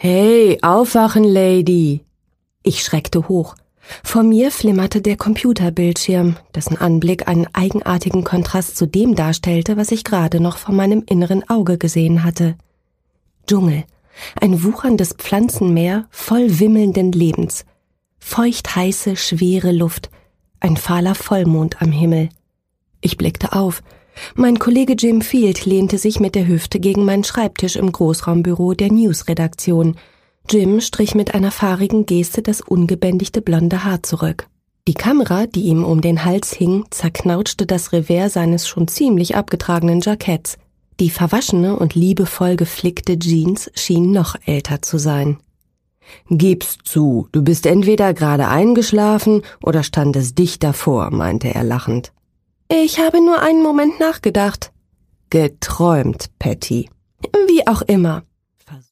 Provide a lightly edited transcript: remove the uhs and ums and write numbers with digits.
Hey, aufwachen, Lady! Ich schreckte hoch. Vor mir flimmerte der Computerbildschirm, dessen Anblick einen eigenartigen Kontrast zu dem darstellte, was ich gerade noch vor meinem inneren Auge gesehen hatte. Dschungel, ein wucherndes Pflanzenmeer voll wimmelnden Lebens, feuchtheiße, schwere Luft, ein fahler Vollmond am Himmel. Ich blickte auf. Mein Kollege Jim Field lehnte sich mit der Hüfte gegen meinen Schreibtisch im Großraumbüro der News-Redaktion. Jim strich mit einer fahrigen Geste das ungebändigte blonde Haar zurück. Die Kamera, die ihm um den Hals hing, zerknautschte das Revers seines schon ziemlich abgetragenen Jacketts. Die verwaschene und liebevoll geflickte Jeans schien noch älter zu sein. »Gib's zu, du bist entweder gerade eingeschlafen oder standest dicht davor«, meinte er lachend. »Ich habe nur einen Moment nachgedacht.« »Geträumt, Patty.« »Wie auch immer.«